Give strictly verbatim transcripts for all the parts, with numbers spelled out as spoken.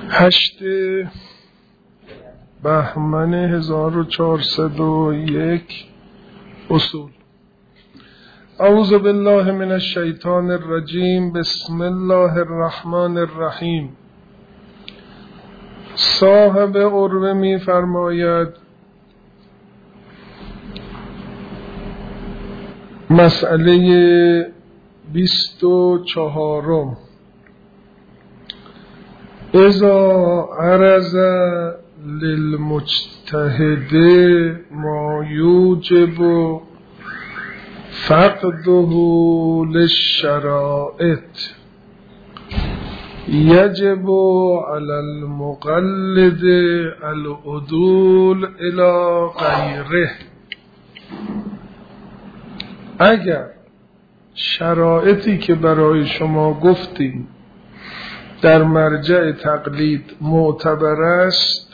هشت بهمن هزار و چهارصد و یک اصول. اعوذ بالله من الشیطان الرجیم. بسم الله الرحمن الرحیم. صاحب عروه می فرماید مسئله بیست و چهارم: اذا عرض للمجتهد ما یوجب فقده للشرائط یجب علی المقلد العدول الی غیره. اگر شرایطی که برای شما گفتیم در مرجع تقلید معتبر است،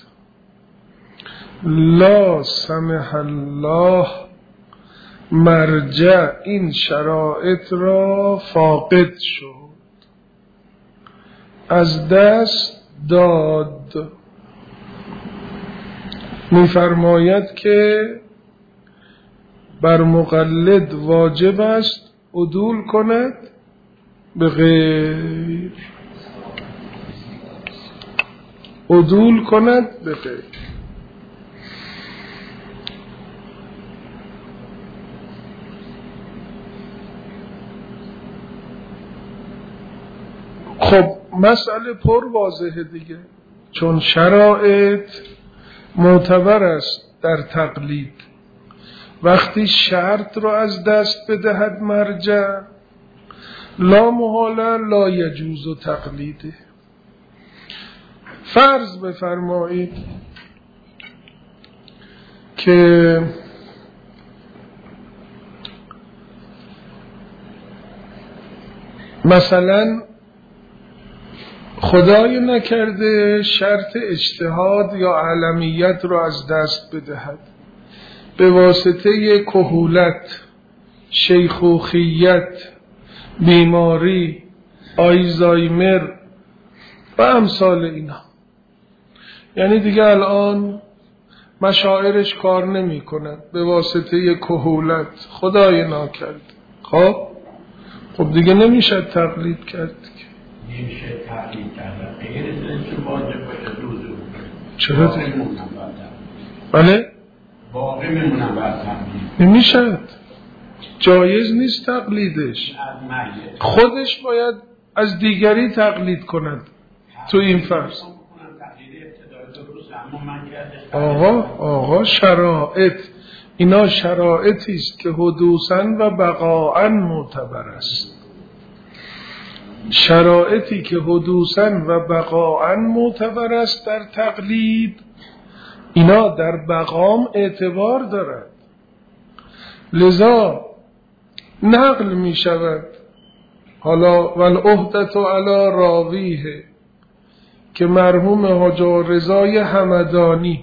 لا سمح الله مرجع این شرایط را فاقد شد، از دست داد. می‌فرماید که بر مقلد واجب است عدول کند به غیر، عدول کند به غیر. خب مسئله پر واضحه دیگه، چون شرایط معتبر است در تقلید. وقتی شرط رو از دست بدهد مرجع، لا محاله لا یجوز و تقلیده. فرض بفرمایید که مثلا خدای نکرده شرط اجتهاد یا علمیت رو از دست بدهد به واسطه کهولت، شیخوخیت، بیماری، آیزایمر و امثال اینا. یعنی دیگه الان مشاعرش کار نمی کند به واسطه کهولت، خدای ناکرد. خب خب دیگه نمیشه تقلید کرد، نمیشه تقلید کرد. غیر از واجب باشه دوزو. چرا دیگه؟ بله؟ باقی میمونم بر تقلید. نمیشه، جایز نیست تقلیدش. خودش باید از دیگری تقلید کند تو این فرض. آقا آقا شرایط اینا شرایطی است که حدوثاً و بقاءً معتبر است. شرایطی که حدوثاً و بقاءً معتبر است در تقلید، اینا در بقام اعتبار دارد. لذا نقل می شود حالا والعهدة علی راویه که مرحوم حاج رضای همدانی،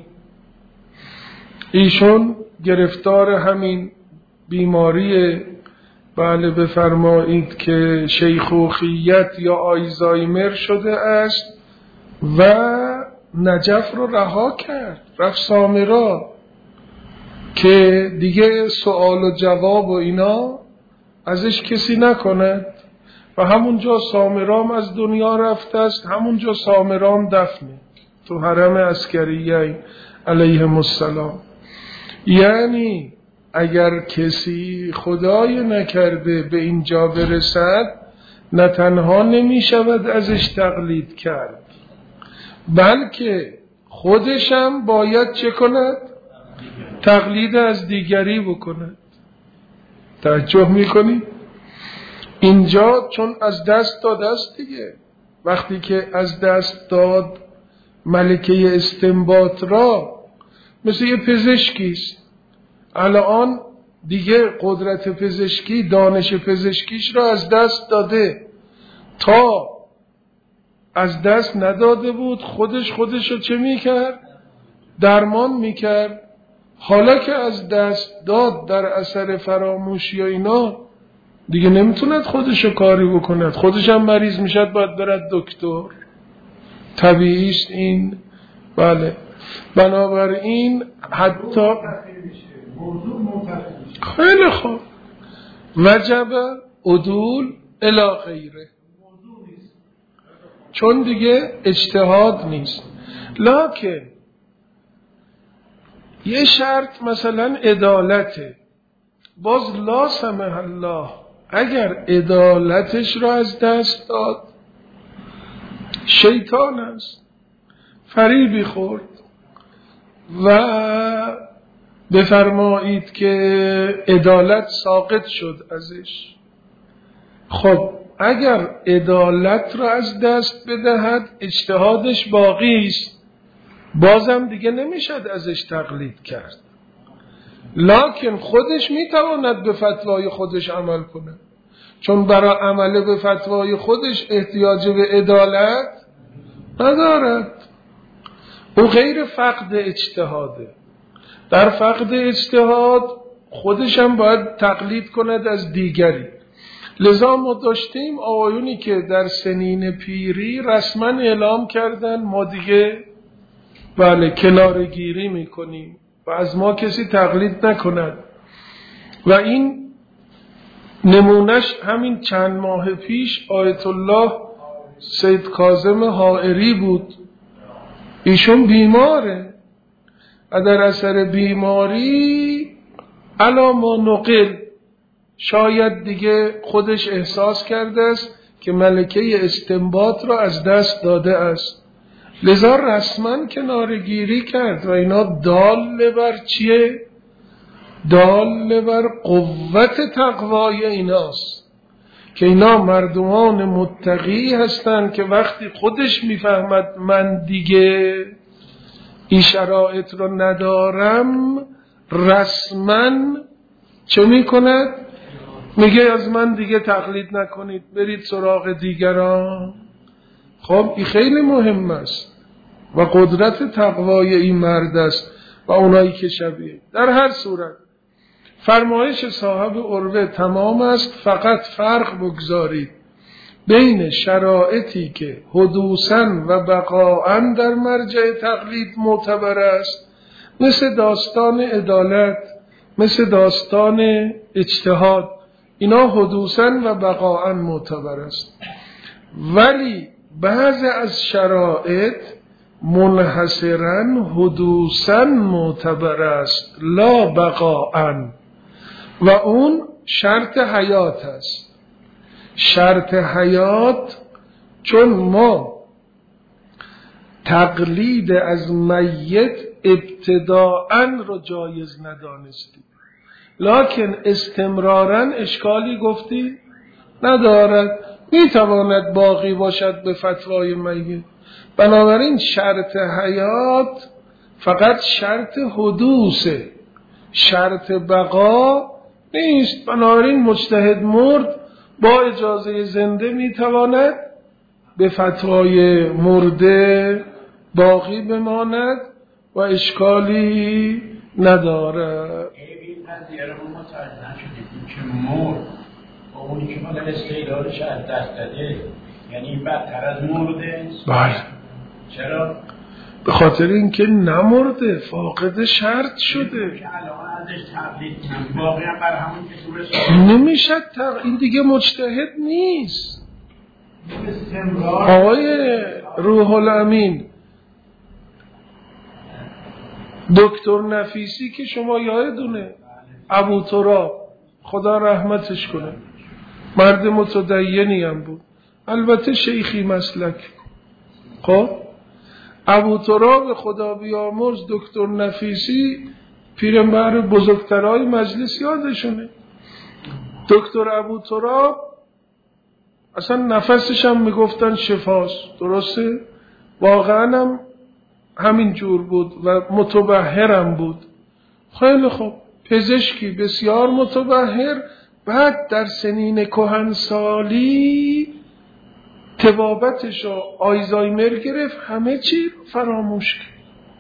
ایشون گرفتار همین بیماری بله بفرمایید که شیخوخیت یا آیزایمر شده است و نجف رو رها کرد، رفت سامرا که دیگه سوال و جواب و اینا ازش کسی نکند و همونجا سامرام از دنیا رفته است، همونجا سامرام دفنه تو حرم عسکریین علیهم السلام. یعنی اگر کسی خدای نکرده به اینجا برسد، نه تنها نمی شود ازش تقلید کرد، بلکه خودشم باید چه کند؟ تقلید از دیگری بکند. توجه میکنی؟ اینجا چون از دست داد است دیگه، وقتی که از دست داد ملکه استنباط را، مثل یه پزشکیست، الان دیگه قدرت پزشکی، دانش پزشکیش را از دست داده. تا از دست نداده بود خودش خودش رو چه میکرد؟ درمان میکرد. حالا که از دست داد در اثر فراموشی و اینا، دیگه نمیتوند خودشو کاری بکند، خودش هم مریض میشد باید برد دکتر. طبیعیست این. بله، بنابراین حتی خیلی خوب وجب عدول الی غیره، چون دیگه اجتهاد نیست. لکن یه شرط مثلا عدالته، باز لا سمح الله اگر عدالتش را از دست داد شیطان است، فریبی خورد و بفرمایید که عدالت ساقط شد ازش. خب اگر عدالت را از دست بدهد اجتهادش باقی است، بازم دیگه نمیشد ازش تقلید کرد، لکن خودش میتواند به فتوای خودش عمل کنه، چون برای عمل به فتوای خودش احتیاج به عدالت ندارد. او غیر فقد اجتهاده. در فقد اجتهاد خودش هم باید تقلید کند از دیگری. لذا ما داشتیم آقایونی که در سنین پیری رسما اعلام کردن ما دیگه بله کنارگیری میکنیم و از ما کسی تقلید نکند. و این نمونش همین چند ماه پیش آیت الله سید کاظم حائری بود. ایشون بیماره و در اثر بیماری علا ما نقل شاید دیگه خودش احساس کرده است که ملکه استنباط را از دست داده است، لذا رسما کنارگیری کرد. و اینا دال بر چیه؟ دال بر قوت تقوای ایناست که اینا مردمان متقی هستند که وقتی خودش میفهمد من دیگه این شرایط رو ندارم رسما چه میکند؟ میگه از من دیگه تقلید نکنید، برید سراغ دیگران. خب این خیلی مهم است و قدرت تقوای این مرد است و اونایی که شبیه. در هر صورت فرمایش صاحب عروه تمام است، فقط فرق بگذارید بین شرایطی که حدوثاً و بقاءً در مرجع تقلید معتبر است، مثل داستان عدالت، مثل داستان اجتهاد، اینا حدوثاً و بقاءً معتبر است، ولی بعض از شرایط منحصراً حدوثاً معتبر است لا بقاءً، و اون شرط حیات است. شرط حیات چون ما تقلید از میت ابتداءً رو جایز ندانستیم، لکن استمراراً اشکالی گفتی ندارد، میتواند باقی باشد به فتوای میت. بنابراین شرط حیات فقط شرط حدوثه، شرط بقا نیست. بنابراین مجتهد مرد با اجازه زنده میتواند به فتوای مرده باقی بماند و اشکالی ندارد. این قضیه رو ما متوجه نشدیم که مرد با اونی که مال استعدادش از دست داده یعنی بدتر از مرده. بله. چرا؟ به خاطر اینکه نمرده، فاقد شرط شده. که الان ازش تقلید کنم باقی هم بر همون که تو رسول نمیشه تق... این دیگه مجتهد نیست. آقای روح الامین دکتر نفیسی که شما یادتونه، ابو تراب خدا رحمتش کنه، مرد متدینی هم بود، البته شیخی مسلک. خب ابو تراب خدا بیامرز دکتر نفیسی پیرمبر بزرگترهای مجلس یادشونه. دکتر ابو تراب اصلا نفسش هم میگفتن شفاست، درسته؟ واقعا هم همین جور بود و متبحرم بود. خیلی خوب، پزشکی بسیار متبحر، بعد در سنین کهنسالی طبابتش رو آلزایمر گرفت، همه چی فراموش کرد.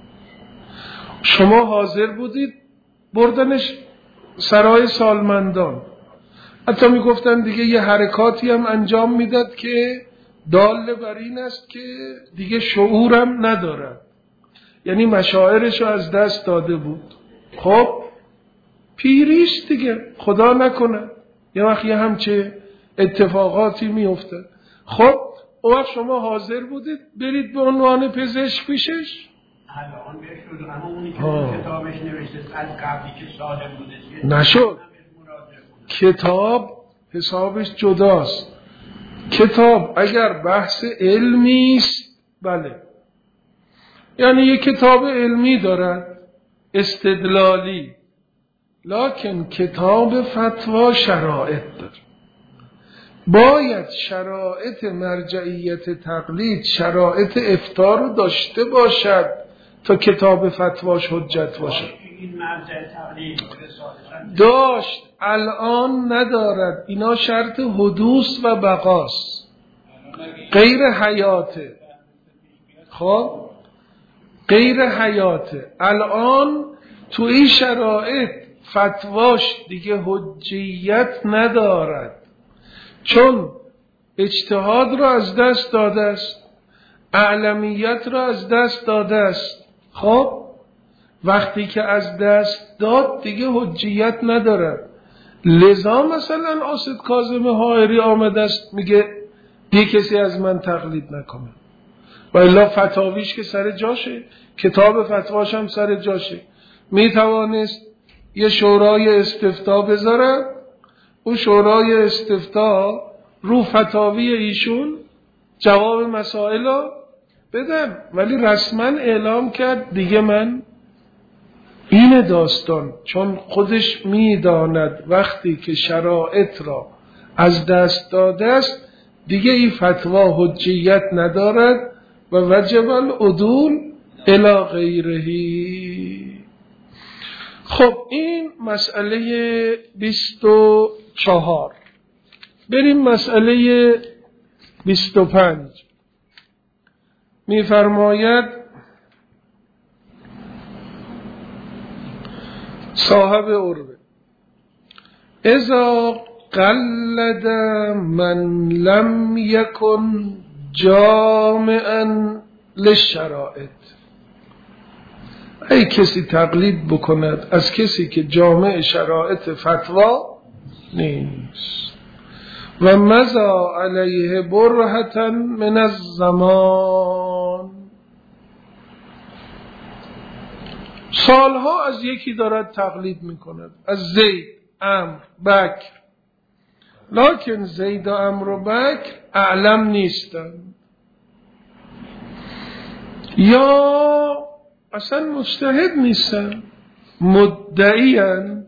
شما حاضر بودید بردنش سرای سالمندان، حتی میگفتن دیگه یه حرکاتی هم انجام میداد که دال بر این است که دیگه شعورم ندارد، یعنی مشاعرشو از دست داده بود. خب پیریست دیگه، خدا نکنه یه وقت یه همچه اتفاقاتی میفته. خب اون وقت شما حاضر بودید برید به عنوان پزشک پیشش؟ الان بهش شد، اما اونی که اون کتابش نوشته از قبلی که صادق بوده نشد. کتاب حسابش جداست. کتاب اگر بحث علمی است بله، یعنی یک کتاب علمی دارد استدلالی، لکن کتاب فتوا شرایط داره. باید شرایط مرجعیت تقلید، شرایط افتاء رو داشته باشد تا کتاب فتواش حجت باشد. این مرجع تقلید داشت، الان ندارد. اینا شرط حدوث و بقاست، غیر حیاته. خب غیر حیاته. الان تو این شرایط فتواش دیگه حجیت ندارد، چون اجتهاد را از دست داده است، اعلمیت را از دست داده است. خب وقتی که از دست داد دیگه حجیت نداره. لذا مثلا آسد کاظم حائری آمده است میگه دیگه کسی از من تقلید نکنه، و الا فتاویش که سر جاشه، کتاب فتواش هم سر جاشه. میتوانست یه شورای استفتاء بذاره، اون شورای استفتاء رو فتاوی ایشون جواب مسائل رو بدن، ولی رسما اعلام کرد دیگه من این داستان، چون خودش میداند وقتی که شرایط را از دست داده است دیگه این فتوا حجیت ندارد و وجب العدول الی غیرهی. خب این مسئله بیست و چهار. بریم مسئله بیست و پنج. میفرماید صاحب عروه اذا قلد من لم یکن جامعا للشرائط، ای کسی تقلید بکند از کسی که جامع شرائط فتوا نیست، و مضى علیه برهة من الزمان، سالها از یکی دارد تقلید میکند، از زید، عمرو، بکر، لکن زید و عمرو و بکر اعلم نیستند یا اصلا مجتهد نیستند، مدعی‌اند.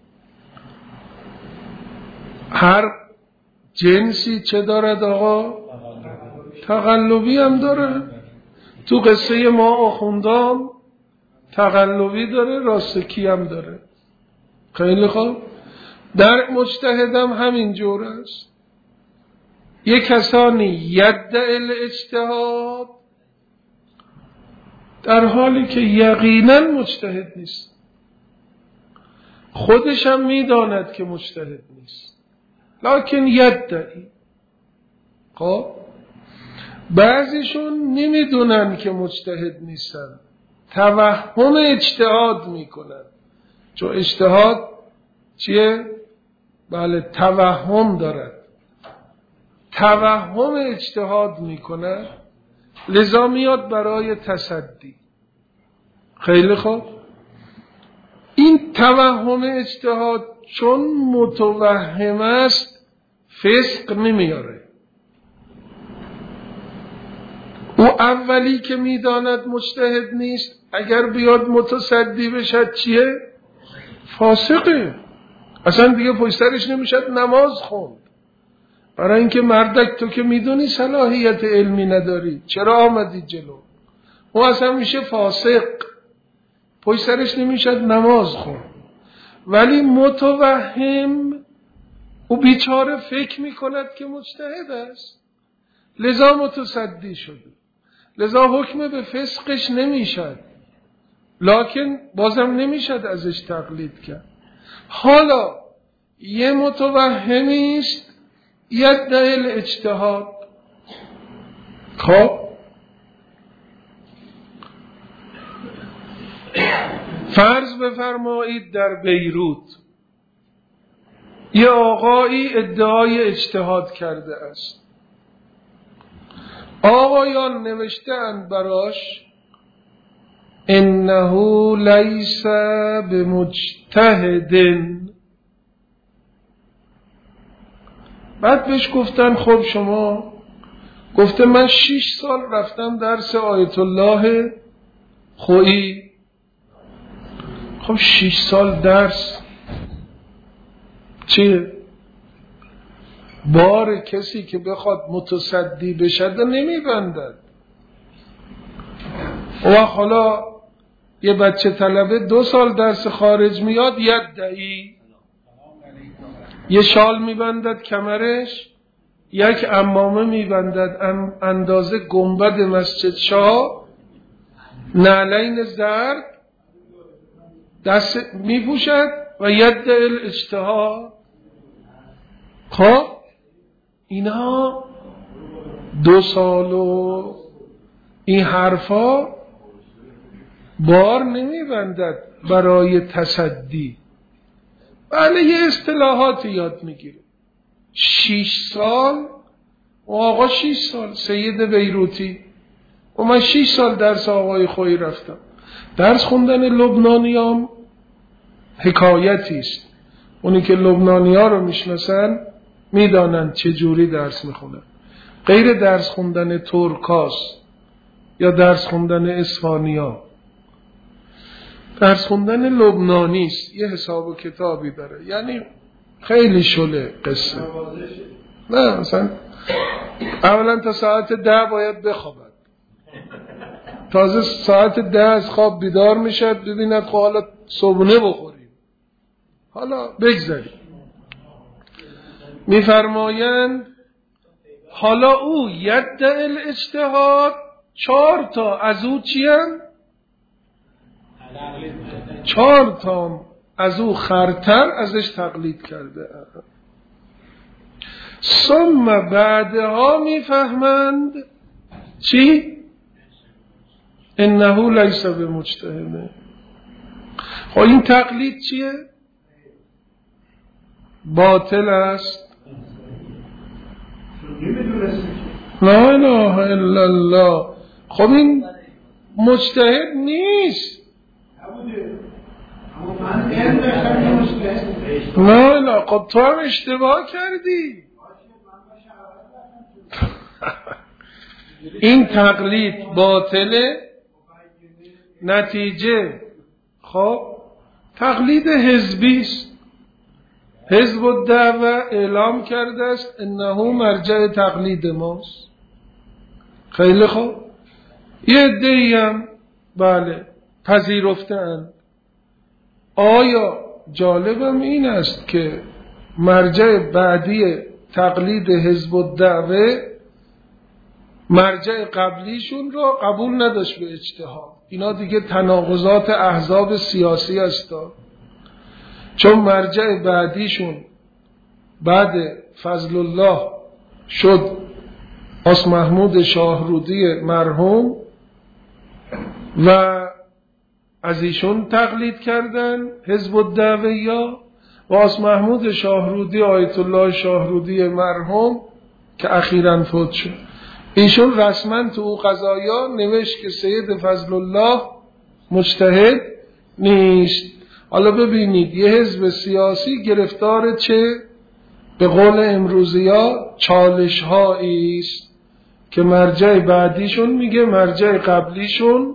هر جنسی چه دارد آقا؟ تقلبی هم داره. تو قصه ما آخوندام تقلبی داره، راستکی هم داره. خیلی خوب. در مجتهدم همین جور است. یک کسانی یدعی الاجتهاد در حالی که یقینا مجتهد نیست، خودش هم میداند که مجتهد نیست، لکن یدعی. خب بعضیشون نمیدونن که مجتهد نیستن، توهم اجتهاد میکنن. چون اجتهاد چیه؟ بله توهم دارد، توهم اجتهاد میکنه، لذا میاد برای تصدی. خیلی خوب. این توهم اجتهاد چون متوهم است فسق نمیاره. او اولی که میداند مجتهد نیست اگر بیاد متصدی بشد چیه؟ فاسقه. اصلا دیگه پشترش نمیشد نماز خوند. برای اینکه مردک تو که میدونی صلاحیت علمی نداری چرا آمدی جلو؟ او اصلا میشه فاسق، پشترش نمیشد نماز خوند. ولی متوهم او بیچاره فکر میکند که مجتهد است، لذا متصدی شده، لذا حکم به فسقش نمیشد، لکن بازم نمیشد ازش تقلید کرد. حالا یه متوهمی است یدعی الاجتهاد، خب فرض بفرمایید در بیروت یه آقایی ادعای اجتهاد کرده است، آقایان نوشته‌اند براش انه لیس بمجتهد. بعد بهش گفتن خب شما، گفته من شش سال رفتم درس آیت الله خویی. خب شش سال درس چیه؟ بار کسی که بخواد متصدی بشه نمیبندد. و حالا یه بچه طلبه دو سال درس خارج میاد یدعی یه شال میبندد کمرش، یک عمامه میبندد اندازه گنبد مسجد شاه، نعلین زرد دست میپوشد و یدعی الاجتهاد. خب اینا دو سال و این حرفا بار نمیبندد برای تصدی. بله یه اصطلاحات یاد میگیره. شیش سال و آقا شیش سال سید بیروتی و من شیش سال درس آقای خویی رفتم. درس خوندن لبنانیام حکایتی است. اونی که لبنانی ها رو میشناسن میدانند چه جوری درس میخونن. غیر درس خوندن ترکاس یا درس خوندن اسپانیا، درس خوندن لبنانی است. یه حساب و کتابی داره، یعنی خیلی شله قصه. نه مثلا اولا تا ساعت ده باید بخوابد، تازه ساعت ده از خواب بیدار میشد ببیند خب حالا صبحونه بخوریم. حالا بگذاریم. میفرمایند حالا او یدعی الاجتهاد، چهار تا از او چیم؟ چهار تا از او خرتر ازش تقلید کرده. ثم بعدها میفهمند چی؟ انه لیس بمجتهد. خب این تقلید چیه؟ باطل است. لا اله الا الله. خب این مجتهد نیست. نه نه خب تو هم اشتباه کردی. این تقلید باطله. نتیجه خب تقلید حزبی است. حزب الدعوه اعلام کرده است انه مرجع تقلید ماست. خیلی خوب، یه عده‌ای هم بله پذیرفتند. آیا جالبم این است که مرجع بعدی تقلید حزب الدعوه مرجع قبلیشون رو قبول نداشت به اجتهاد. اینا دیگه تناقضات احزاب سیاسی است، چون مرجع بعدیشون بعد فضل الله شد آس محمود شاهرودی مرحوم و از ایشون تقلید کردن حزب الدعویه و آس محمود شاهرودی آیت الله شاهرودی مرحوم که اخیراً فوت شد. ایشون رسما تو او قضایا نوشت که سید فضل الله مجتهد نیست. حالا ببینید یه حزب سیاسی گرفتار چه به قول امروزیا چالش هایی است که مرجع بعدیشون میگه مرجع قبلیشون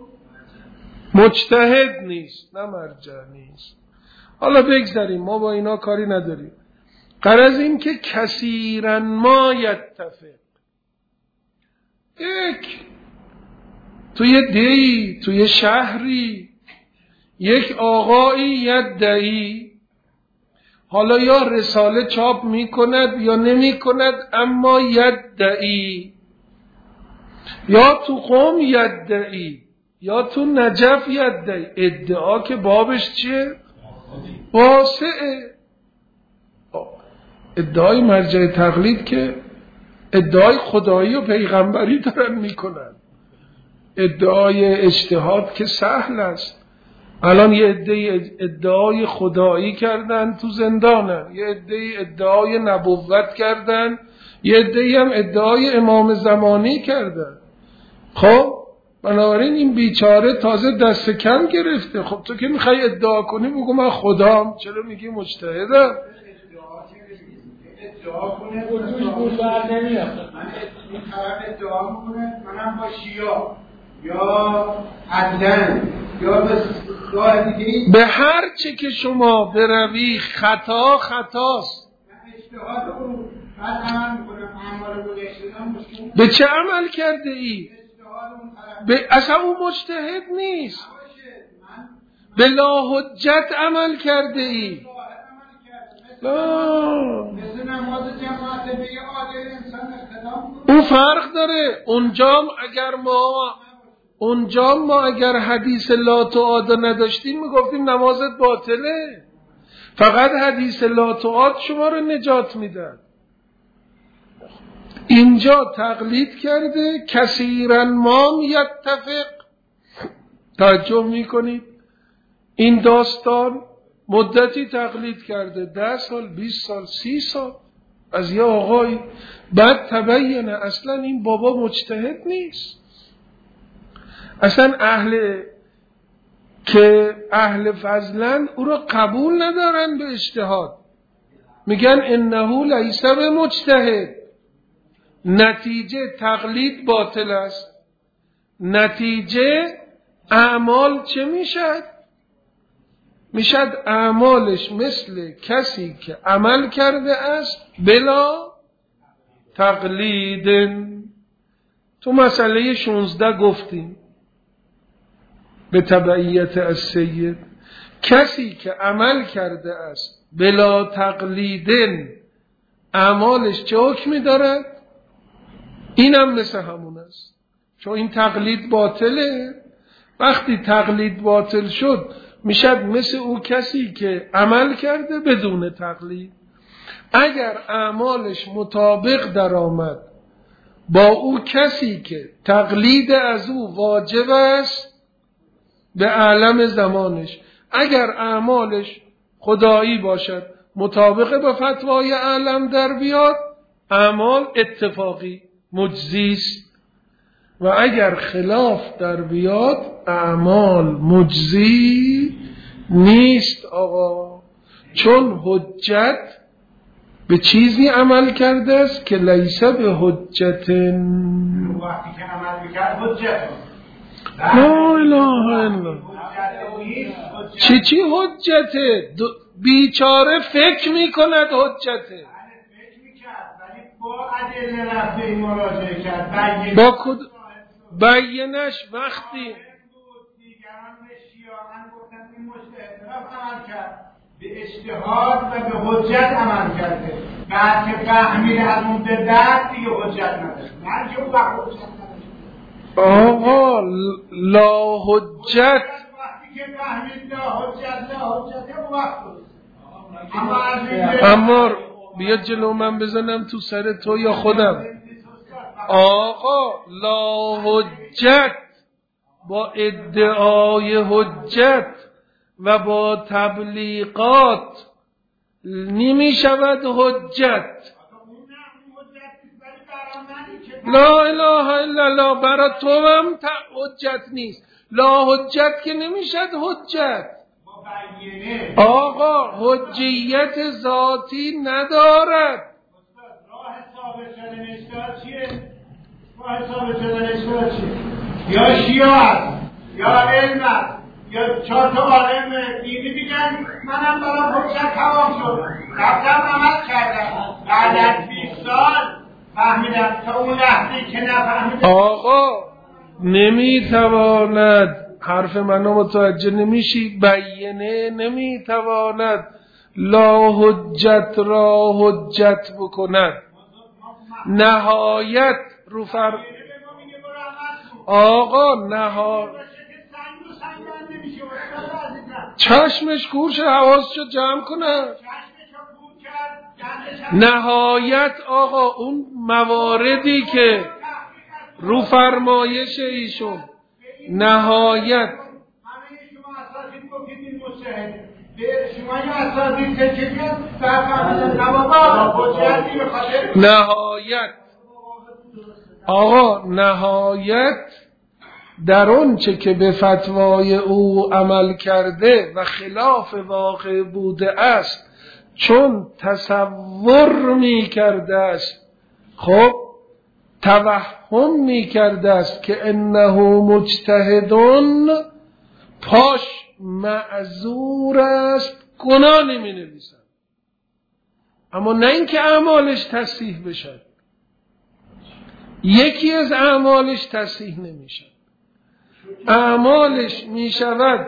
مجتهد نیست، نه مرجع نیست. حالا بگذاریم، ما با اینا کاری نداریم. غرض این که کثیرا ما یتفق، یک توی دی توی شهری یک آقایی یدعی، حالا یا رساله چاپ میکند یا نمی کند، اما یدعی، یا تو قوم یدعی یا تو نجف یدعی. ادعا که بابش چیه؟ واسعه. ادعای مرجع تقلید که ادعای خدایی و پیغمبری دارن میکنن. ادعای اجتهاد که سهل است. الان یه عده ادعای خدایی کردن تو زندانن، یه عده ادعای نبوت کردن، یه عده هم ادعای امام زمانی کردن. خب بنابراین این بیچاره تازه دست کم گرفته. خب تو که میخوای ادعا کنی بگو من خدام، چرا میگی مجتهدم؟ ادعا کنه بودوش بود بر نمیاد. من این طرف ادعا میکنه منم با شیعه یا عدلن یا به راه دیگه، به هر چه که شما بروی خطا خطاست. اجتهاد اون بعد عمل میکنم اعمال گذشته مشکل. به چه عمل کرده ای؟ به اصلا اون مجتهد نیست. به لا حجت عمل کرده ای. مثل نماز جماعت به یه عادل انسان اقتدام کنه. اون فرق داره. اونجام اگر ما اونجام ما اگر حدیث لا تعاد نداشتیم میگفتیم نمازت باطله. فقط حدیث لا تعاد شما رو نجات میدن. اینجا تقلید کرده کثیرا ما یتفق. توجه میکنید این داستان مدتی تقلید کرده، ده سال، بیست سال، سی سال از یه آقای. بعد تبینه اصلا این بابا مجتهد نیست. اصلا اهل که اهل فضلن او را قبول ندارن به اجتهاد، میگن انه لیس بمجتهد. نتیجه تقلید باطل است. نتیجه اعمال چه میشد؟ میشد اعمالش مثل کسی که عمل کرده است بلا تقلید. تو مسئله شانزده گفتیم به تبعیت از سید، کسی که عمل کرده است بلا تقلیدن اعمالش چه حکمی دارد؟ اینم مثل همون است، چون این تقلید باطله. وقتی تقلید باطل شد میشد مثل او کسی که عمل کرده بدون تقلید. اگر اعمالش مطابق در آمد با او کسی که تقلید از او واجب است به عالم زمانش، اگر اعمالش خدایی باشد مطابق با فتوای عالم در بیاد، اعمال اتفاقی مجزیست. و اگر خلاف در بیاد اعمال مجزی نیست آقا. چون حجت به چیزی عمل کرده است که لیس به حجت. وقتی که عمل میکرد حجت لا اله الا چی چی حجته؟ بیچاره فکر میکند حجته. فکر میکرد ولی با ادله رفته این مراجعه کرد. با کد بینش وقتی دیگران شیعان گفتن این مجتهد عمل کرد به اجتهاد و به حجت عمل کرده. بعد که فهمید از اون به درد دیگه حجت نداشت. نه که اون وقت حجت نداشت. آقا لا حجت وقتی که فهمید لا حجت لا حجت اون وقت. اما بیا جلو من بزنم تو سر تو یا خودم. آقا لا حجت با ادعای حجت و با تبلیغات نمی شود حجت. لا اله الا الله برای تو هم حجت نیست. لا حجت که نمی شد حجت. آقا حجیت ذاتی ندارد. راه ثابت شدن اجتهاد چیه؟ راه ثابت شدن اجتهاد چیه؟ یا شیعه یا علم یا چهار تا عالم دینی میگن منم برام حجت تمام شد، رفتم عمل کردم، بعد از بیست سال فهمیدم تا اون لحظه‌ای که نفهمیدم. آقا نمیتواند، حرف منو متوجه نمیشی، بیینه نمیتواند لا حجت را حجت بکند. نهایت رو فر آقا نهایت چشمش کور شد، حواس شد جمع کنه. چشمش کور کرد، گندش نهایت آقا اون مواردی که رو فرمایش ایشون نهایت شما اساتید گفتید این مجتهد شما این اساتید که بیاد در فهمیدن نوابا حجتی به خاطر نهایت آقا نهایت در اون چه که به فتوای او عمل کرده و خلاف واقع بوده است چون تصور می کرده است خب توهم می کرده است که انه مجتهدون پاش معذور است گناه نمی نویسن، اما نه اینکه اعمالش تصحیح بشن. یکی از اعمالش تصحیح نمیشه، اعمالش میشود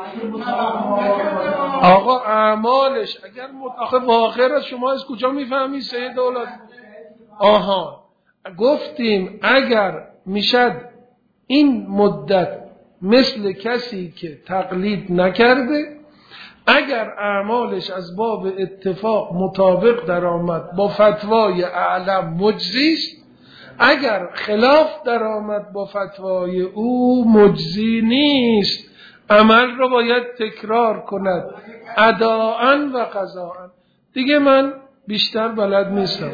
آقا اعمالش اگر آخه واقع را شما از کجا میفهمی سید اولاد؟ آها گفتیم اگر میشد این مدت مثل کسی که تقلید نکرده، اگر اعمالش از باب اتفاق مطابق در آمد با فتوای اعلم مجزی است، اگر خلاف در آمد با فتوای او مجزی نیست، عمل رو باید تکرار کند اداءً و قضاءً. دیگه من بیشتر بلد نیستم.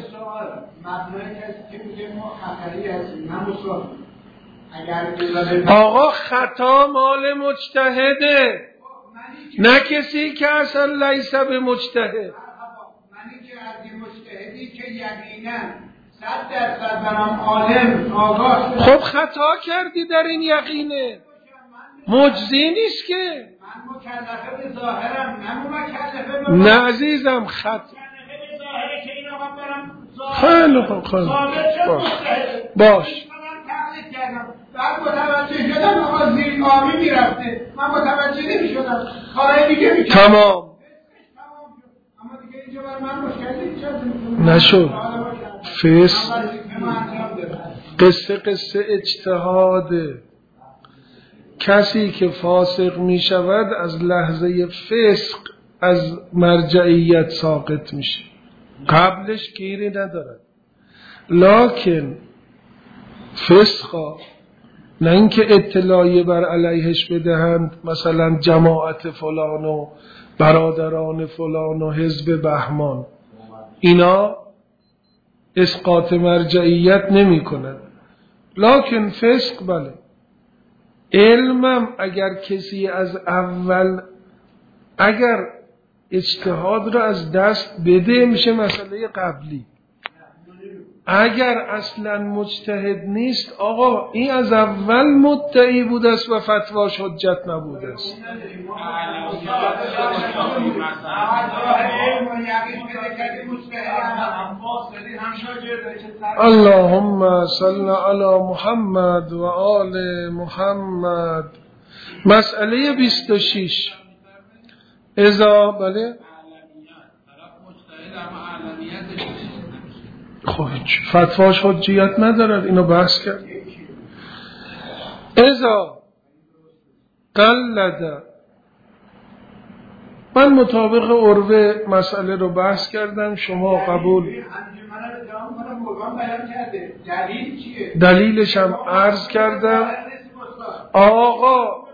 آقا خطا مال مجتهده، نه کسی که اصلا لیس به مجتهد. منی که از این مجتهدی که یقینا صد درصد برام عالم آگاه خب خطا کردی در این یقینه، مجزی نیست که. من مکلفه به ظاهرم، نه مکلفه به نه عزیزم خط مکلفه به ظاهره که این آقا برم خیلی خوب خیلی باش باش بعد متوجه شدم آقا زیر آمی میرفته، من متوجه نمی شدم کارهای دیگه می تمام اما دیگه اینجا بر من مشکلی نشد. فس قصه قصه اجتهاده. کسی که فاسق می شود از لحظه فسق از مرجعیت ساقط میشه، قبلش گیری ندارد. لکن فسقا نه اینکه اطلاعی بر علیهش بدهند مثلا جماعت فلان و برادران فلان و حزب بهمان، اینا اسقاط مرجعیت نمی کند. لکن فسق بله. علمم اگر کسی از اول اگر اجتهاد را از دست بده میشه مسئله قبلی. اگر اصلا مجتهد نیست آقا این از اول مدعی بوده است و فتواش حجت نبوده است. اللهم صل علی محمد و آل محمد. مسئله بیست و شش اذا بله خب فتواش حجیت ندارد، اینو بحث کرد. اذا قلد، من مطابق عروه مسئله رو بحث کردم، شما قبول دلیلش هم عرض کردم. آقا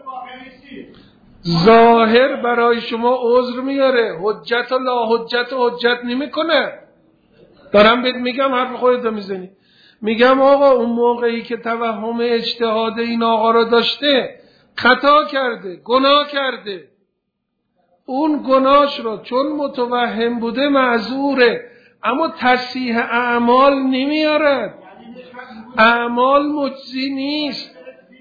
ظاهر برای شما عذر میاره، حجت و لا حجت و حجت نمیکنه. دارم بهت میگم حرف خودتو میزنی. میگم آقا اون موقعی که توهم اجتهاد این آقا رو داشته خطا کرده، گناه کرده، اون گناهش رو چون متوهم بوده معذوره، اما تصحیح اعمال نمیارد، اعمال مجزی نیست.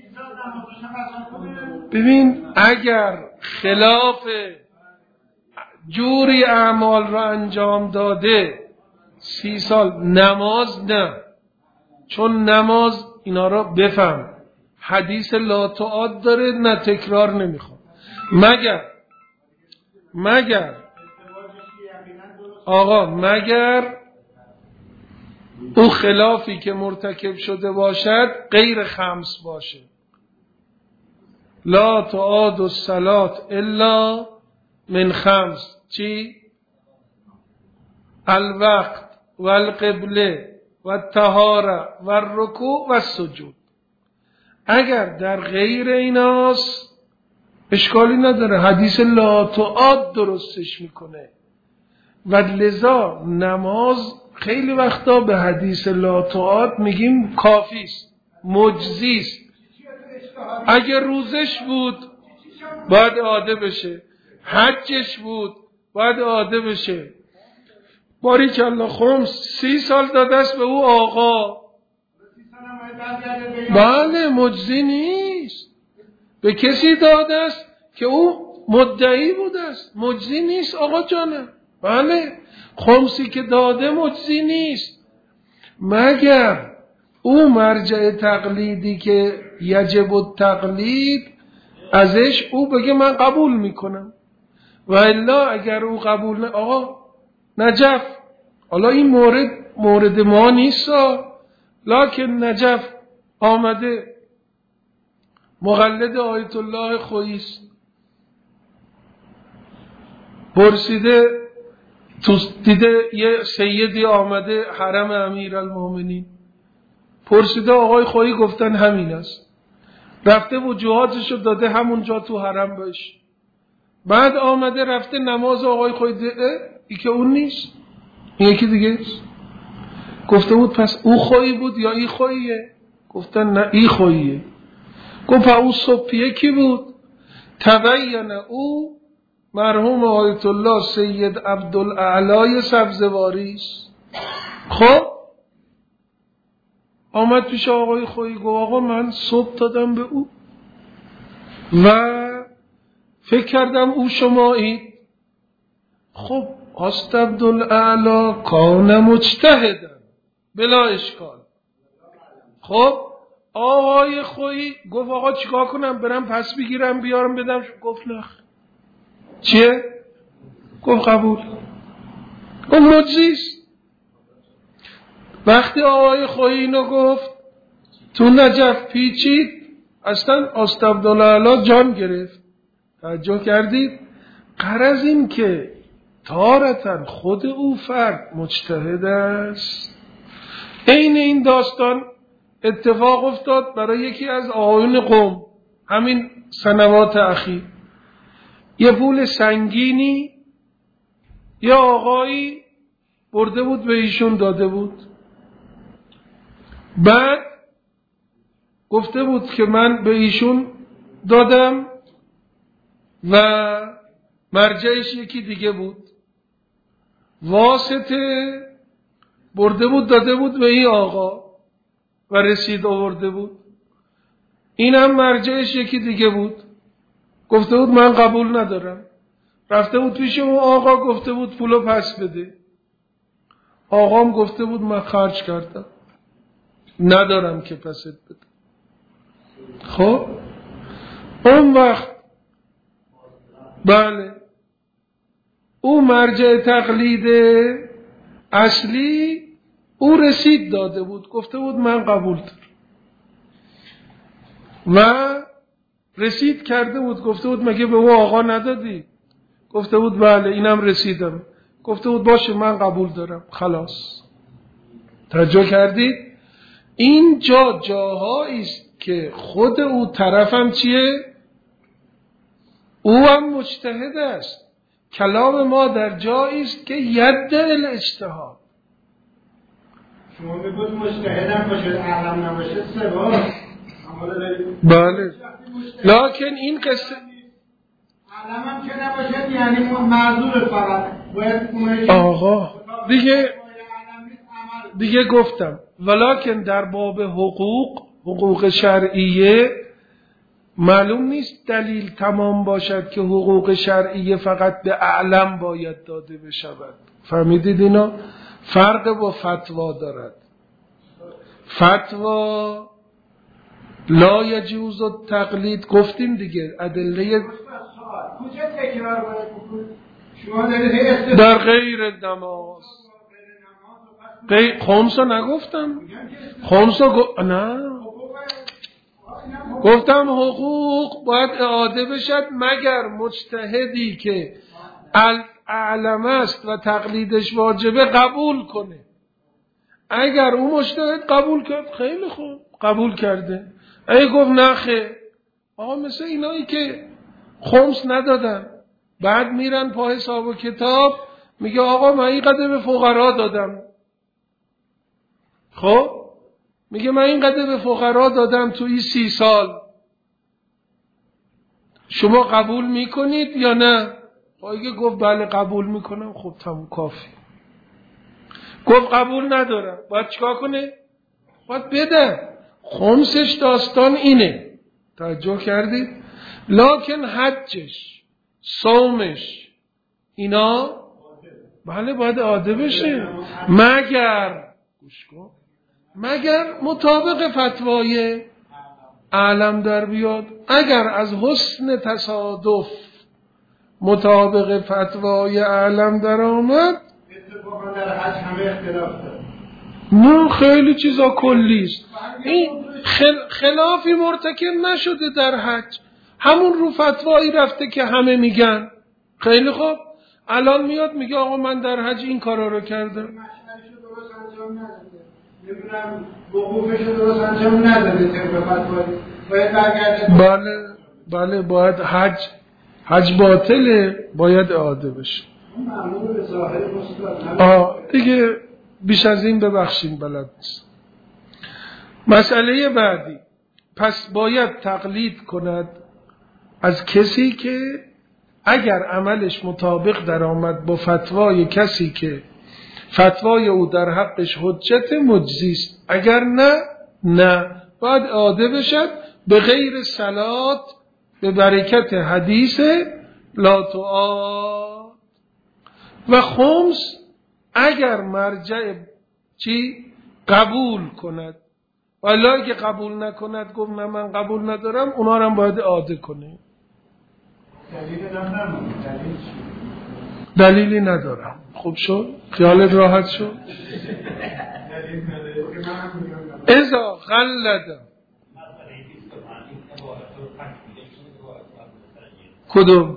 ببین اگر خلاف جوری اعمال رو انجام داده سی سال نماز نه، چون نماز اینا را بفهم حدیث لا تعاد داره، نه تکرار نمیخواد، مگر مگر آقا مگر او خلافی که مرتکب شده باشد غیر خمس باشه. لا تعاد الصلاة الا من خمس. چی؟ الوقت و القبله و الطهاره و الرکوع و السجود. اگر در غیر ایناست اشکالی نداره، حدیث لا تعاد درستش میکنه. و لذا نماز خیلی وقتا به حدیث لا تعاد میگیم کافیست، مجزیست. اگر روزش بود باید اعاده بشه، حجش بود باید اعاده بشه. باریکالله خمس سی سال داده است به او آقا، بله مجزی نیست. به کسی داده است که او مدعی بوده است، مجزی نیست آقا جانم. بله خمسی که داده مجزی نیست، مگر او مرجع تقلیدی که یجب التقلید ازش او بگه من قبول میکنم. و الا اگر او قبول نه، آقا نجف، حالا این مورد مورد ما نیست، لکن نجف آمده مقلد آیت الله خوییست، پرسیده تو دیده یه سیدی آمده حرم امیرالمومنین، پرسیده آقای خویی، گفتن همین است، رفته وجوهاتشو داده همونجا تو حرم باش. بعد آمده رفته نماز آقای خویی دیده ای که اون نیست، این یکی دیگه است. گفته بود پس او خویی بود یا ای خوییه؟ گفتن نه ای خوییه. گفت او صبحیه کی بود؟ تبین او مرحوم آیت الله سید عبدالاعلی سبزواری است. خب آمد پیش آقای خویی، گفت آقا من صبح دادم به او و فکر کردم او شمایید. خب است عبدالاعلی کان مجتهدا بلا اشکال. خب آقای خویی گفت آقا چیکار کنم، برم پس بگیرم بیارم بدم؟ گفت نخ. چیه؟ گفت قبول. گفت مجزیست. وقتی آقای خویی اینو گفت تو نجف پیچید، اصلا است عبدالاعلی جان گرفت. توجه کردید؟ غرض این که تارتاً خود او فرد مجتهد است. این این داستان اتفاق افتاد برای یکی از آقایون قوم همین سنوات اخیر. یه پول سنگینی یه آقایی برده بود به ایشون داده بود، بعد گفته بود که من به ایشون دادم و مرجعش یکی دیگه بود، واسطه برده بود داده بود به این آقا و رسید آورده بود، اینم مرجعش یکی دیگه بود، گفته بود من قبول ندارم. رفته بود پیش اون آقا، گفته بود پولو پس بده. آقام گفته بود من خرج کردم ندارم که پست بده. خب اون وقت بله او مرجع تقلید اصلی او رسید داده بود، گفته بود من قبول دارم و رسید کرده بود. گفته بود مگه به او آقا ندادی؟ گفته بود بله اینم رسیدم. گفته بود باشه من قبول دارم، خلاص. توجه کردید؟ این جا جاهایی است که خود او طرفم چیه؟ او هم مجتهد است. کلام ما در جایی است که ید الاجتهاد. شما میگوید مجتهدم باشد اعلم نباشد سه بله لکن این قصه اعلم هم که نباشد یعنی معذور فقط باید آقا دیگه دیگه گفتم. ولکن در باب حقوق حقوق شرعیه معلوم نیست دلیل تمام باشد که حقوق شرعیه فقط به اعلم باید داده بشود. فهمیدید اینا؟ فرق با فتوا دارد. فتوا لا یجوز التقلید گفتیم دیگه، ادله کجا تکرار باید بکنید؟ شما دارید در غیر نماز غیر خمسا نگفتم، خمسا گو... نه گفتم حقوق باید اعاده بشد مگر مجتهدی که اعلم است و تقلیدش واجبه قبول کنه. اگر اون مجتهد قبول کرد خیلی خوب، قبول کرده. اگه گفت نه خیر، آقا مثل اینایی که خمس ندادن بعد میرن پای حساب و کتاب میگه آقا من این قدر به فقرا دادم، خب میگه من این قدر به فقرا دادم تو این سی سال، شما قبول میکنید یا نه؟ اگه گفت بله قبول میکنم، خب تمام کافی. گفت قبول ندارم، باید چیکار کنه؟ باید بده. خمسش داستان اینه، توجه کردید؟ لکن حجش، صومش، اینا بله باید عاده بشه، مگر گوش کن، مگر مطابق فتوای اعلم در بیاد. اگر از حسن تصادف مطابق فتوای اعلم در آمد، اتفاقا در حج همه اختلاف داره. نه خیلی چیزا کلیست، این خل... خلافی مرتکب نشده در حج، همون رو فتوایی رفته که همه میگن. خیلی خوب، الان میاد میگه آقا من در حج این کارا رو کردم، مشعرشو درست انجام نداده، نمیدونم وقوفشو درست انجام نداده، طبق فتوایی باید برگرده. بله بله باید حج حج باطله، باید اعاده بشه. معلومه به ظاهر مستقیم. آه دیگه بیش از این ببخشیم بلد نیست. مسئله بعدی، پس باید تقلید کند از کسی که اگر عملش مطابق در آمد با فتوای کسی که فتوای او در حقش حجت مجزیست، اگر نه نه باید اعاده بشد به غیر صلات به برکت حدیث لا تعاد. و خمس اگر مرجع چی قبول کند، ولی که قبول نکند گفت نه من قبول ندارم، اونا رو هم باید اعاده کنه. دلیلی ندارم. خوب شد؟ خیالت راحت شد؟ اذا غلد کدوم؟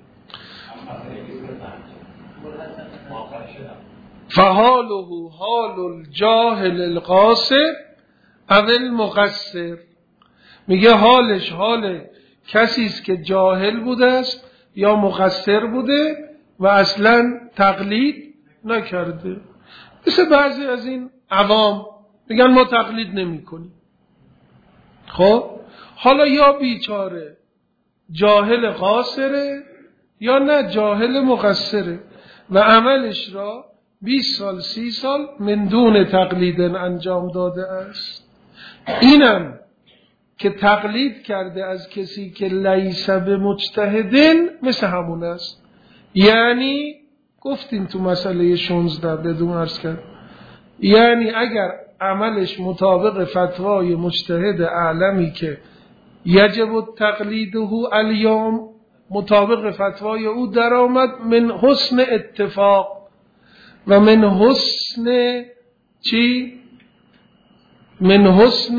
فحاله حال الجاهل القاصر او المقصر. میگه حالش حال کسی است که جاهل بوده است یا مقصر بوده و اصلا تقلید نکرده. مثل بعضی از این عوام میگن ما تقلید نمی کنیم. خب حالا یا بیچاره جاهل قاصره یا نه جاهل مقصره و عملش را بیست سال سی سال من دون تقلید انجام داده است. اینم که تقلید کرده از کسی که لیس به مجتهدین مثل همون است. یعنی گفتیم تو مسئله شانزده بدون عرض کرد، یعنی اگر عملش مطابق فتوای مجتهد اعلمی که یجب تقلیده الیوم مطابق فتوای او در آمد، من حسن اتفاق و من حسن چی؟ من حسن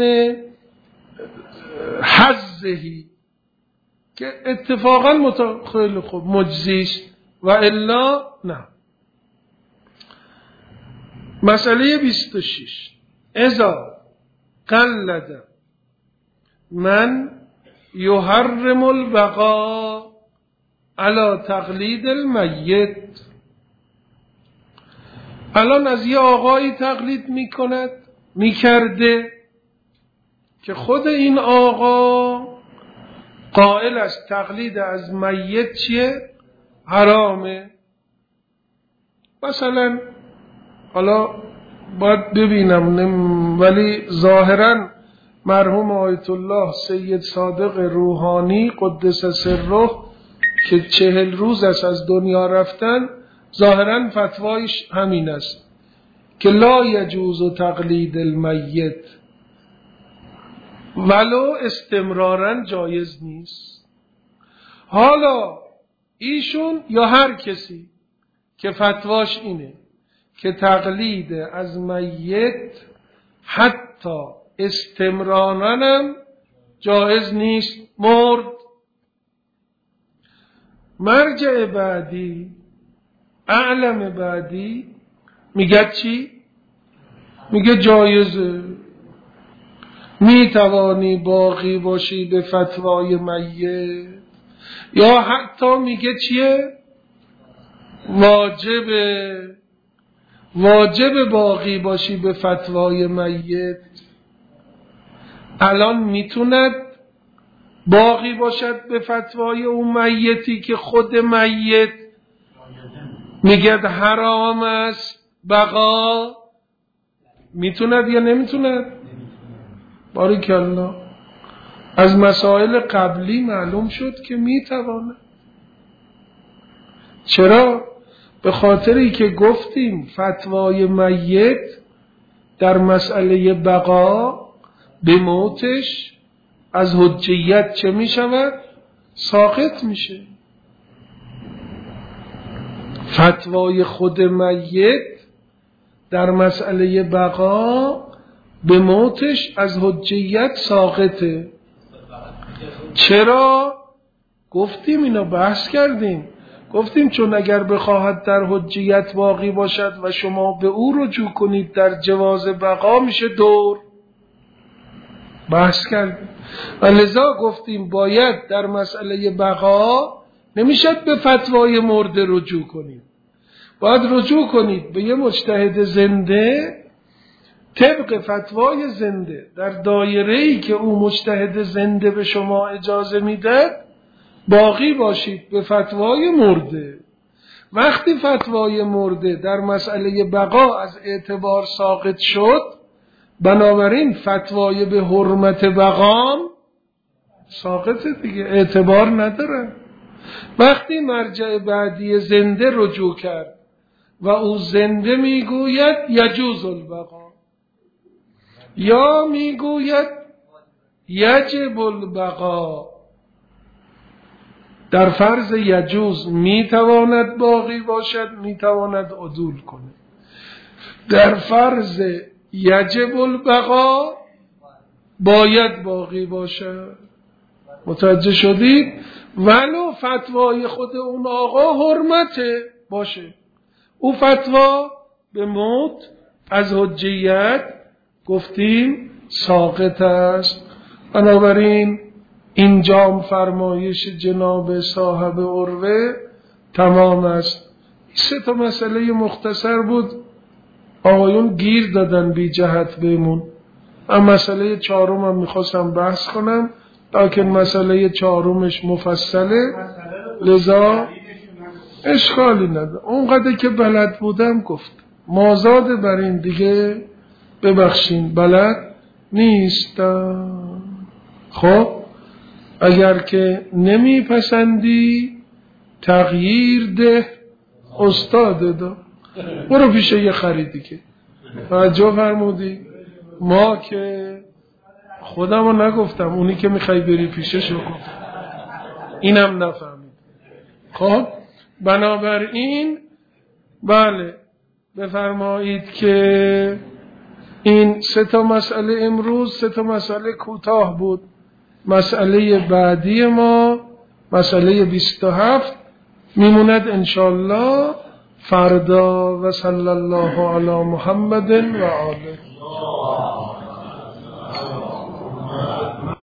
حظهی که اتفاقا مطابق خیلی خوب مجزیست و الا نه. مسئله بیست و شش، اذا قلد من یحرم البقاء علی تقلید المیت. الان از یه آقایی تقلید میکند میکرده که خود این آقا قائل است تقلید از میت چیه؟ حرامه. مثلا حالا باید ببینم ولی ظاهرا مرحوم آیت الله سید صادق روحانی قدس سره که چهل روز است از دنیا رفتن، ظاهرا فتوایش همین است که لا یجوز تقلید المیت ولو استمرارا جایز نیست. حالا ایشون یا هر کسی که فتواش اینه که تقلید از میت حتی استمرارا هم جایز نیست، مرد. مرجع بعدی اعلم بعدی میگه چی؟ میگه جایزه، میتوانی باقی باشی به فتوای میت، یا حتی میگه چیه؟ واجبه، واجب باقی باشی به فتوای میت. الان میتوند باقی باشد به فتوای اون میتی که خود میت میگه حرام است بقا؟ میتوند یا نمیتوند؟ باریکالله. از مسائل قبلی معلوم شد که میتواند. چرا؟ به خاطری که گفتیم فتوای میت در مسئله بقا به موتش از حجیت چه می شود؟ ساقط میشه. فتوای خود میت در مسئله بقا به موتش از حجیت ساقطه. چرا؟ گفتیم اینا بحث کردیم، گفتیم چون اگر بخواهد در حجیت باقی باشد و شما به او رجوع کنید در جواز بقا میشه دور. بحث کردیم و لذا گفتیم باید در مسئله بقا نمیشد به فتوای مرده رجوع کنید، باید رجوع کنید به یه مجتهد زنده طبق فتوای زنده در دایره‌ای که او مجتهد زنده به شما اجازه میده باقی باشید به فتوای مرده. وقتی فتوای مرده در مسئله بقا از اعتبار ساقط شد، بنابراین فتوای به حرمت بقام ساقطه دیگه، اعتبار نداره. وقتی مرجع بعدی زنده رجوع کرد و او زنده میگوید یجوز البقا یا میگوید یجب البقا، در فرض یجوز میتواند باقی باشد، میتواند عدول کنه. در فرض یجب البقا باید باقی باشد. متوجه شدید؟ ولو فتوای خود اون آقا حرمته باشه، او فتوا به موت از حجیت گفتیم ساقط است. بنابراین اینجام فرمایش جناب صاحب عروه تمام است. سه تا مسئله مختصر بود، آقایون گیر دادن بی جهت بهمون. اما مسئله چهارم هم میخواستم بحث کنم، لیکن مسئله چهارمش مفصله، لذا اشکالی نداره. اونقدر که بلد بودم گفت، مازاد بر این دیگه ببخشین بلد نیستم. خب اگر که نمیپسندی تغییر ده، استاد ده، برو پیش یه خریدی که توجه فرمودی. ما که خودمو نگفتم، اونی که میخوای بری پیشش رو گفت، اینم نفهمید. خب بنابراین بله بفرمایید که این سه تا مسئله امروز سه تا مسئله کوتاه بود. مسئله بعدی ما مسئله بیست و هفت میموند انشالله فردا. و صلی الله علی محمد و آله.